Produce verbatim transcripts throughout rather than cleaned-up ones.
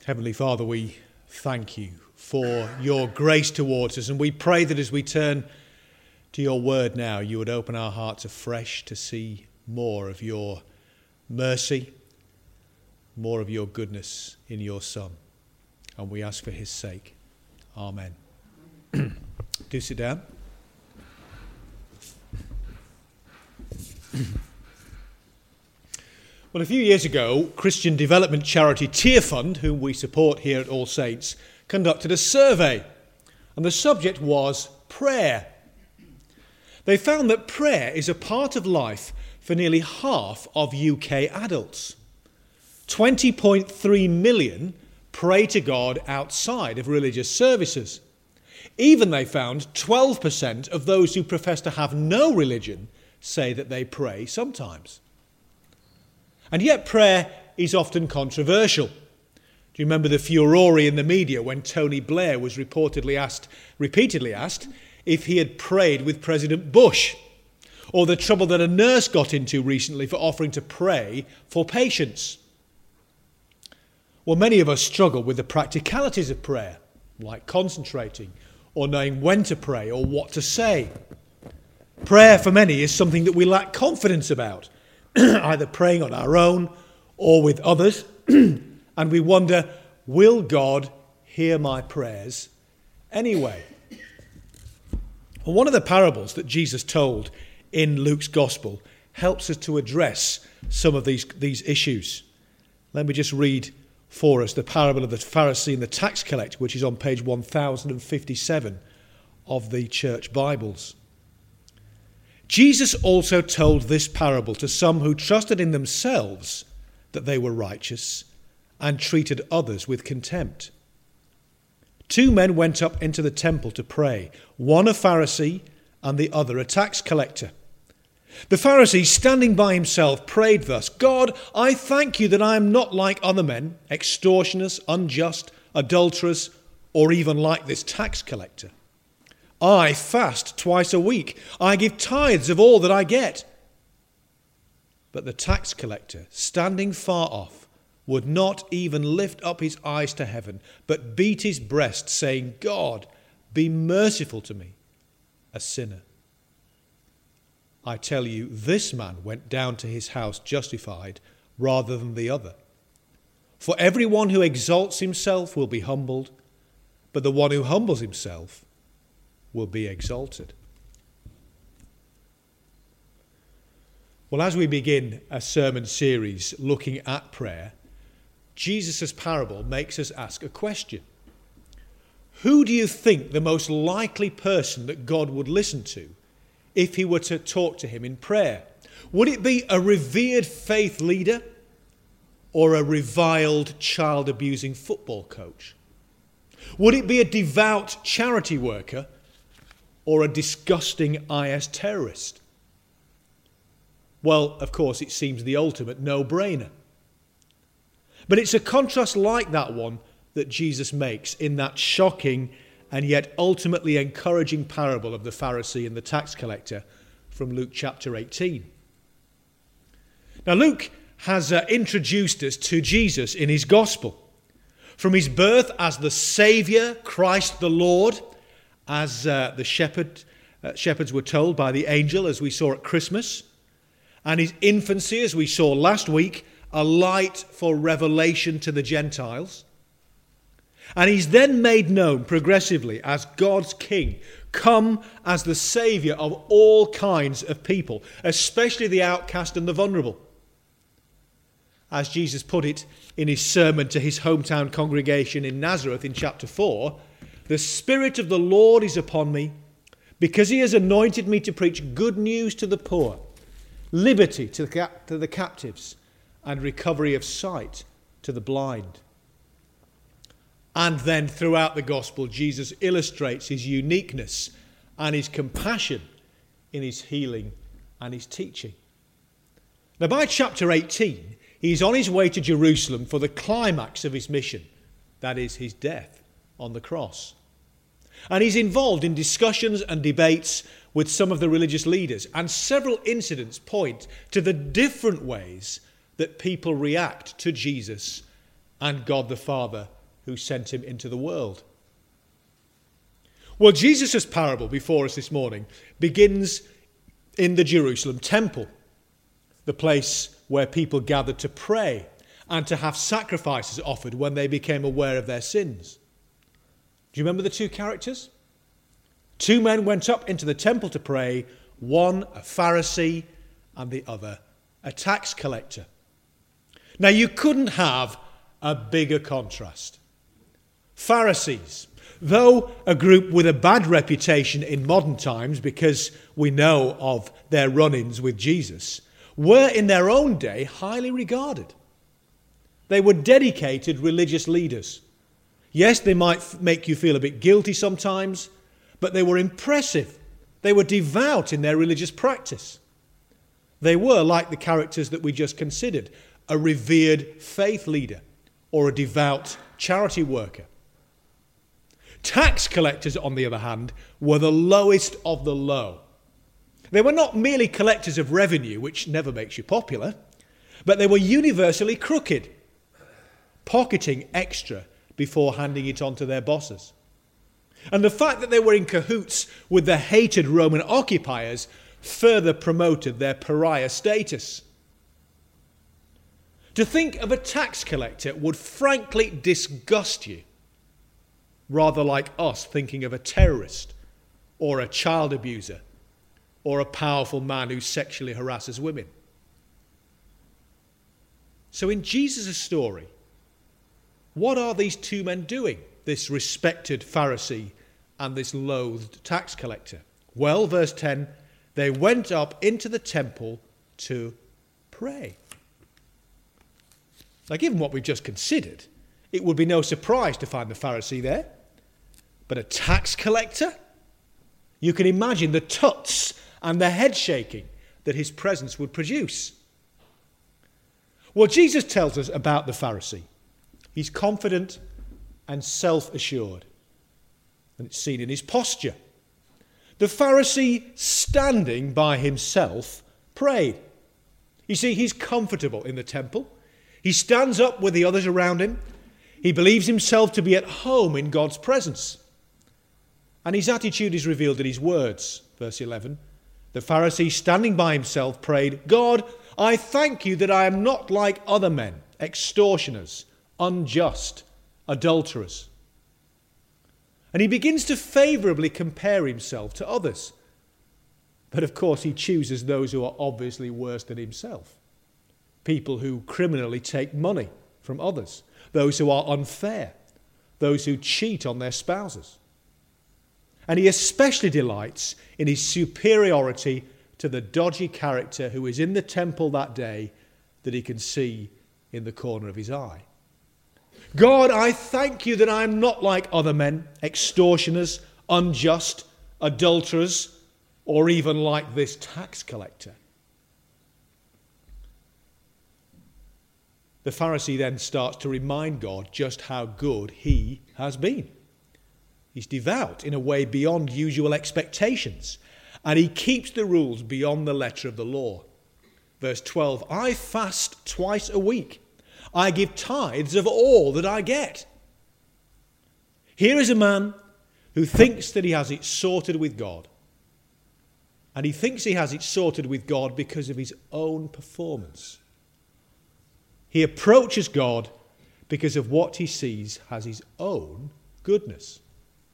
Heavenly Father, we thank you for your grace towards us, and we pray that as we turn to your word now, you would open our hearts afresh to see more of your mercy, more of your goodness in your Son. And we ask for his sake. Amen. Do sit down. Well, a few years ago, Christian development charity Tear Fund, whom we support here at All Saints, conducted a survey, and the subject was prayer. They found that prayer is a part of life for nearly half of U K adults. twenty point three million pray to God outside of religious services. Even, they found, twelve percent of those who profess to have no religion say that they pray sometimes. And yet prayer is often controversial. Do you remember the furore in the media when Tony Blair was reportedly asked, repeatedly asked, if he had prayed with President Bush? Or the trouble that a nurse got into recently for offering to pray for patients? Well, many of us struggle with the practicalities of prayer, like concentrating, or knowing when to pray, or what to say. Prayer, for many, is something that we lack confidence about, either praying on our own or with others, and we wonder, will God hear my prayers anyway? Well, one of the parables that Jesus told in Luke's Gospel helps us to address some of these, these issues. Let me just read for us the parable of the Pharisee and the tax collector, which is on page one thousand fifty-seven of the church Bibles. Jesus also told this parable to some who trusted in themselves that they were righteous and treated others with contempt. Two men went up into the temple to pray, one a Pharisee and the other a tax collector. The Pharisee, standing by himself, prayed thus: God, I thank you that I am not like other men, extortioners, unjust, adulterers, or even like this tax collector. I fast twice a week. I give tithes of all that I get. But the tax collector, standing far off, would not even lift up his eyes to heaven, but beat his breast, saying, God, be merciful to me, a sinner. I tell you, this man went down to his house justified rather than the other. For everyone who exalts himself will be humbled, but the one who humbles himself will be exalted. Well, as we begin a sermon series looking at prayer, Jesus' parable makes us ask a question. Who do you think the most likely person that God would listen to if he were to talk to him in prayer? Would it be a revered faith leader or a reviled child-abusing football coach? Would it be a devout charity worker or a disgusting I S terrorist? Well, of course, it seems the ultimate no-brainer. But it's a contrast like that one that Jesus makes in that shocking and yet ultimately encouraging parable of the Pharisee and the tax collector from Luke chapter eighteen. Now, Luke has uh, introduced us to Jesus in his gospel. From his birth as the Saviour, Christ the Lord, as uh, the shepherd, uh, shepherds were told by the angel, as we saw at Christmas, and his infancy, as we saw last week, a light for revelation to the Gentiles. And he's then made known progressively as God's King, come as the Saviour of all kinds of people, especially the outcast and the vulnerable. As Jesus put it in his sermon to his hometown congregation in Nazareth in chapter four, the Spirit of the Lord is upon me, because he has anointed me to preach good news to the poor, liberty to the, cap- to the captives, and recovery of sight to the blind. And then throughout the gospel, Jesus illustrates his uniqueness and his compassion in his healing and his teaching. Now, by chapter eighteen, he's on his way to Jerusalem for the climax of his mission, that is, his death on the cross. And he's involved in discussions and debates with some of the religious leaders, and several incidents point to the different ways that people react to Jesus and God the Father who sent him into the world. Well, Jesus' parable before us this morning begins in the Jerusalem temple, the place where people gathered to pray and to have sacrifices offered when they became aware of their sins. Do you remember the two characters? Two men went up into the temple to pray, one a Pharisee and the other a tax collector. Now, you couldn't have a bigger contrast. Pharisees, though a group with a bad reputation in modern times because we know of their run-ins with Jesus, were in their own day highly regarded. They were dedicated religious leaders. Yes, they might f- make you feel a bit guilty sometimes, but they were impressive. They were devout in their religious practice. They were, like the characters that we just considered, a revered faith leader or a devout charity worker. Tax collectors, on the other hand, were the lowest of the low. They were not merely collectors of revenue, which never makes you popular, but they were universally crooked, pocketing extra before handing it on to their bosses. And the fact that they were in cahoots with the hated Roman occupiers further promoted their pariah status. To think of a tax collector would frankly disgust you, rather like us thinking of a terrorist or a child abuser or a powerful man who sexually harasses women. So in Jesus' story, what are these two men doing, this respected Pharisee and this loathed tax collector? Well, verse ten, they went up into the temple to pray. Now, given what we've just considered, it would be no surprise to find the Pharisee there. But a tax collector? You can imagine the tuts and the head shaking that his presence would produce. Well, Jesus tells us about the Pharisee. He's confident and self-assured. And it's seen in his posture. The Pharisee, standing by himself, prayed. You see, he's comfortable in the temple. He stands up with the others around him. He believes himself to be at home in God's presence. And his attitude is revealed in his words. Verse eleven. The Pharisee, standing by himself, prayed, God, I thank you that I am not like other men, extortioners, unjust, adulterers. And he begins to favourably compare himself to others. But of course he chooses those who are obviously worse than himself. People who criminally take money from others. Those who are unfair. Those who cheat on their spouses. And he especially delights in his superiority to the dodgy character who is in the temple that day that he can see in the corner of his eye. God, I thank you that I am not like other men, extortioners, unjust, adulterers, or even like this tax collector. The Pharisee then starts to remind God just how good he has been. He's devout in a way beyond usual expectations, and he keeps the rules beyond the letter of the law. Verse twelve, I fast twice a week. I give tithes of all that I get. Here is a man who thinks that he has it sorted with God. And he thinks he has it sorted with God because of his own performance. He approaches God because of what he sees as his own goodness.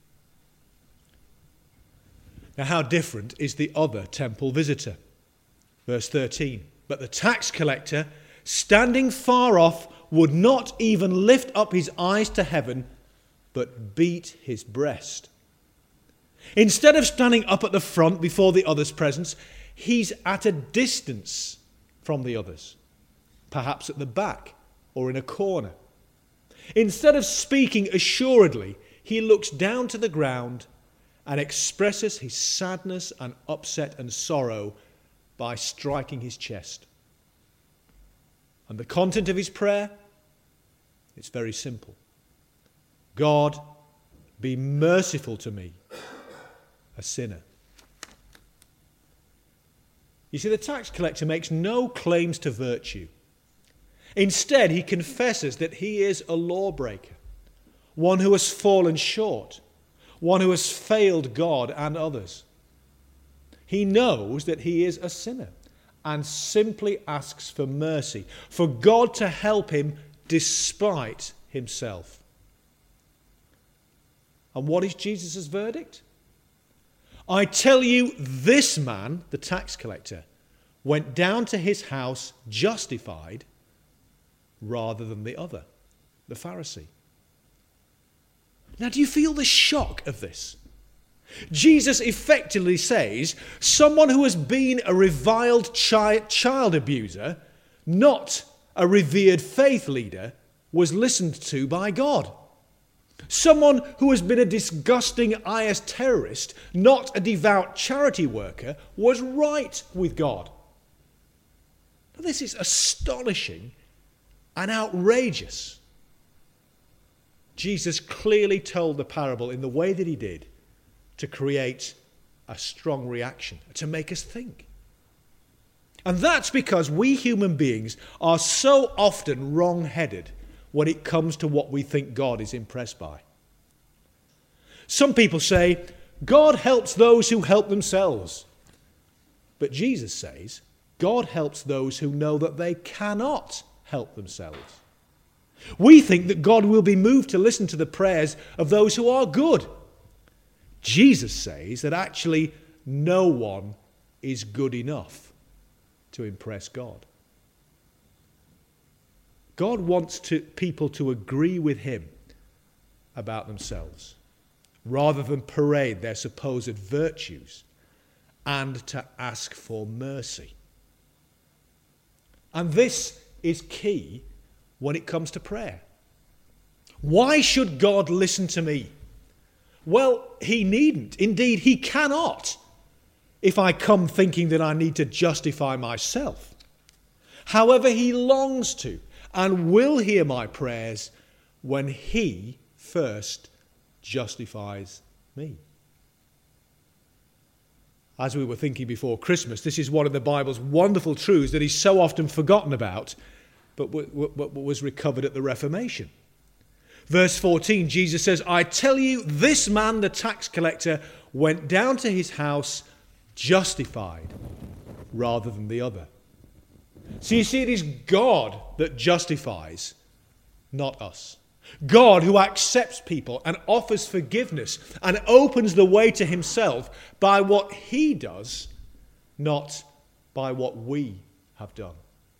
Now, how different is the other temple visitor? Verse thirteen. But the tax collector, standing far off, would not even lift up his eyes to heaven, but beat his breast. Instead of standing up at the front before the others' presence, he's at a distance from the others, perhaps at the back or in a corner. Instead of speaking assuredly, he looks down to the ground and expresses his sadness and upset and sorrow by striking his chest. And the content of his prayer? It's very simple. God, be merciful to me, a sinner. You see, the tax collector makes no claims to virtue. Instead, he confesses that he is a lawbreaker, one who has fallen short, one who has failed God and others. He knows that he is a sinner and simply asks for mercy, for God to help him despite himself. And what is Jesus' verdict? I tell you, this man, the tax collector, went down to his house justified rather than the other, the Pharisee. Now, do you feel the shock of this? Jesus effectively says someone who has been a reviled chi- child abuser, not a revered faith leader, was listened to by God. Someone who has been a disgusting I S terrorist, not a devout charity worker, was right with God. Now, this is astonishing and outrageous. Jesus clearly told the parable in the way that he did to create a strong reaction, to make us think. And that's because we human beings are so often wrong-headed when it comes to what we think God is impressed by. Some people say, God helps those who help themselves. But Jesus says, God helps those who know that they cannot help themselves. We think that God will be moved to listen to the prayers of those who are good. Jesus says that actually no one is good enough to impress God. God wants to, people to agree with him about themselves, rather than parade their supposed virtues, and to ask for mercy. And this is key when it comes to prayer. Why should God listen to me? Well, he needn't. Indeed, he cannot, if I come thinking that I need to justify myself. However, he longs to and will hear my prayers when he first justifies me. As we were thinking before Christmas, this is one of the Bible's wonderful truths that is so often forgotten about, but was recovered at the Reformation. Verse fourteen, Jesus says, I tell you, this man, the tax collector, went down to his house justified rather than the other. So you see, it is God that justifies, not us. God who accepts people and offers forgiveness and opens the way to himself by what he does, not by what we have done.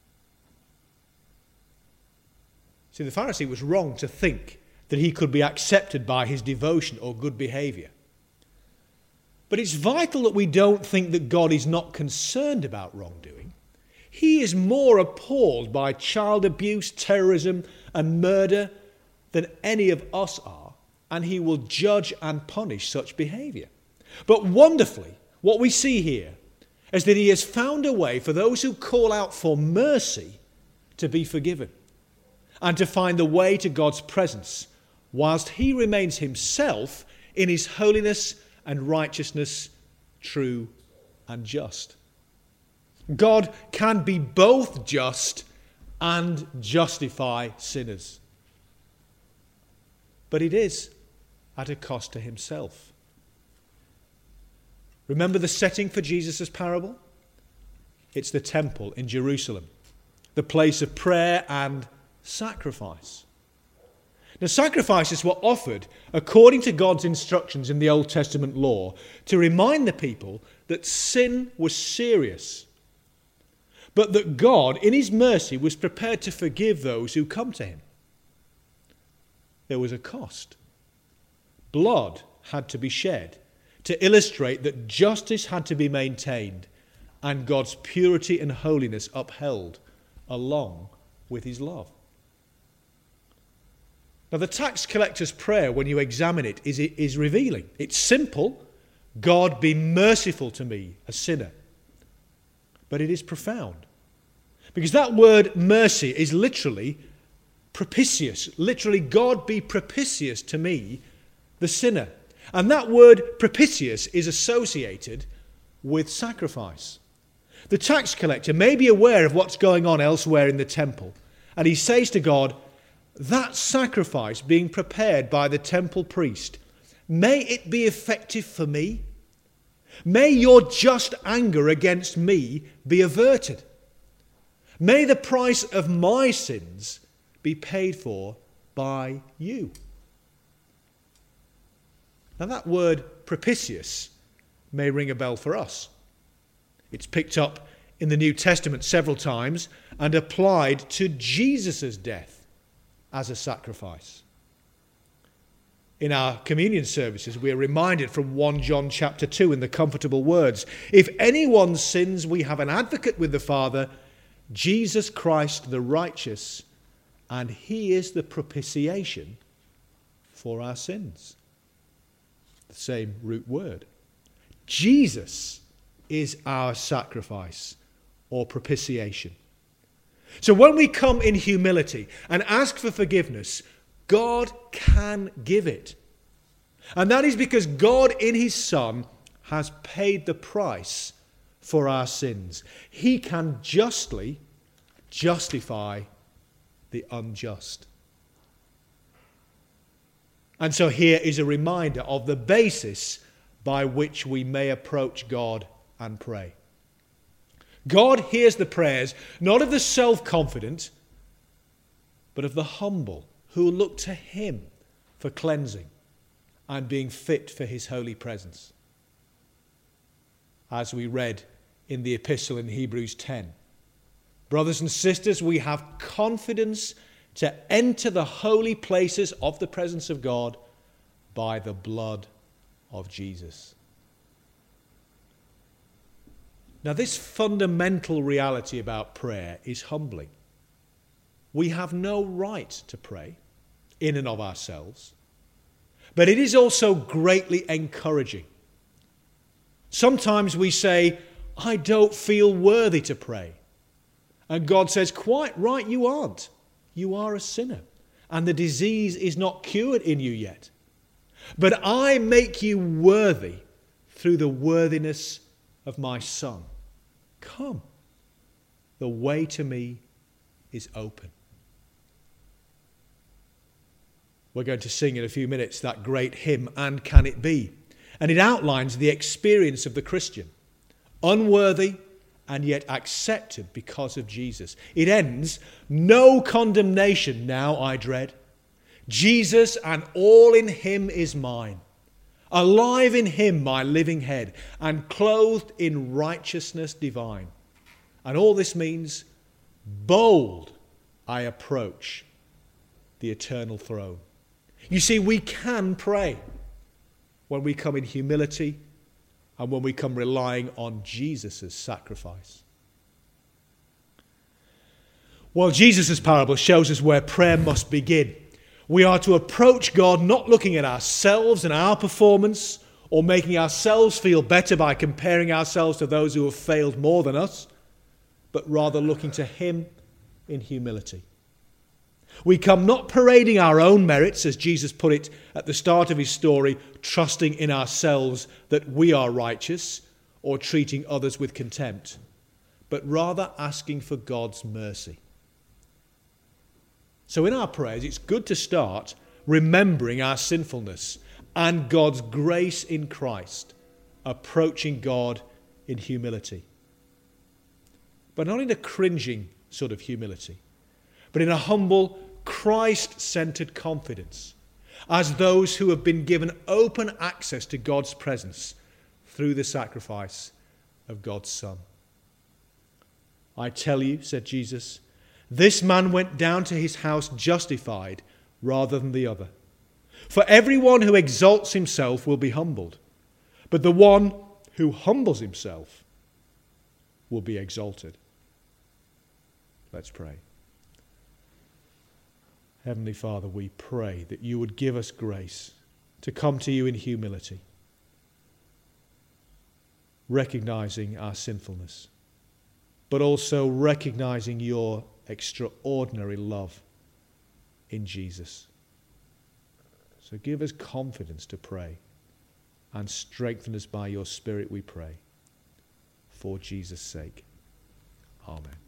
See, the Pharisee was wrong to think that he could be accepted by his devotion or good behavior. But it's vital that we don't think that God is not concerned about wrongdoing. He is more appalled by child abuse, terrorism, and murder than any of us are, and he will judge and punish such behavior. But wonderfully, what we see here is that he has found a way for those who call out for mercy to be forgiven and to find the way to God's presence, whilst he remains himself in his holiness and righteousness, true and just. God can be both just and justify sinners. But it is at a cost to himself. Remember the setting for Jesus' parable? It's the temple in Jerusalem, the place of prayer and sacrifice. Now, sacrifices were offered according to God's instructions in the Old Testament law to remind the people that sin was serious, but that God, in his mercy, was prepared to forgive those who come to him. There was a cost. Blood had to be shed to illustrate that justice had to be maintained and God's purity and holiness upheld along with his love. Now, the tax collector's prayer, when you examine it, is, is revealing. It's simple. God, be merciful to me, a sinner. But it is profound. Because that word mercy is literally propitious. Literally, God be propitious to me, the sinner. And that word propitious is associated with sacrifice. The tax collector may be aware of what's going on elsewhere in the temple And he says to God, that sacrifice being prepared by the temple priest, may it be effective for me. May your just anger against me be averted. May the price of my sins be paid for by you. Now that word propitious may ring a bell for us. It's picked up in the New Testament several times and applied to Jesus' death as a sacrifice. In our communion services, we are reminded from First John chapter two in the comfortable words, if anyone sins, we have an advocate with the Father, Jesus Christ the righteous, and he is the propitiation for our sins. The same root word. Jesus is our sacrifice or propitiation. So when we come in humility and ask for forgiveness, God can give it. And that is because God in his Son has paid the price for our sins. He can justly justify the unjust. And so here is a reminder of the basis by which we may approach God and pray. God hears the prayers not of the self-confident, but of the humble who look to him for cleansing and being fit for his holy presence. As we read in the epistle in Hebrews ten, brothers and sisters, we have confidence to enter the holy places of the presence of God by the blood of Jesus. Now, this fundamental reality about prayer is humbling. We have no right to pray in and of ourselves, but it is also greatly encouraging. Sometimes we say, I don't feel worthy to pray. And God says, quite right, you aren't. You are a sinner, and the disease is not cured in you yet. But I make you worthy through the worthiness of my Son. Come. The way to me is open. We're going to sing in a few minutes that great hymn, And Can It Be? And it outlines the experience of the Christian. Unworthy and yet accepted because of Jesus. It ends, no condemnation now I dread. Jesus and all in him is mine. Alive in him my living head, and clothed in righteousness divine. And all this means, bold I approach the eternal throne. You see, we can pray when we come in humility and when we come relying on Jesus' sacrifice. Well, Jesus' parable shows us where prayer must begin. We are to approach God not looking at ourselves and our performance or making ourselves feel better by comparing ourselves to those who have failed more than us, but rather looking to him in humility. We come not parading our own merits, as Jesus put it at the start of his story, trusting in ourselves that we are righteous or treating others with contempt, but rather asking for God's mercy. So in our prayers, it's good to start remembering our sinfulness and God's grace in Christ, approaching God in humility. But not in a cringing sort of humility, but in a humble, Christ-centered confidence, as those who have been given open access to God's presence through the sacrifice of God's Son. I tell you, said Jesus, this man went down to his house justified rather than the other. For everyone who exalts himself will be humbled, but the one who humbles himself will be exalted. Let's pray. Heavenly Father, we pray that you would give us grace to come to you in humility, recognizing our sinfulness, but also recognizing your extraordinary love in Jesus. So give us confidence to pray and strengthen us by your Spirit, we pray, for Jesus' sake. Amen.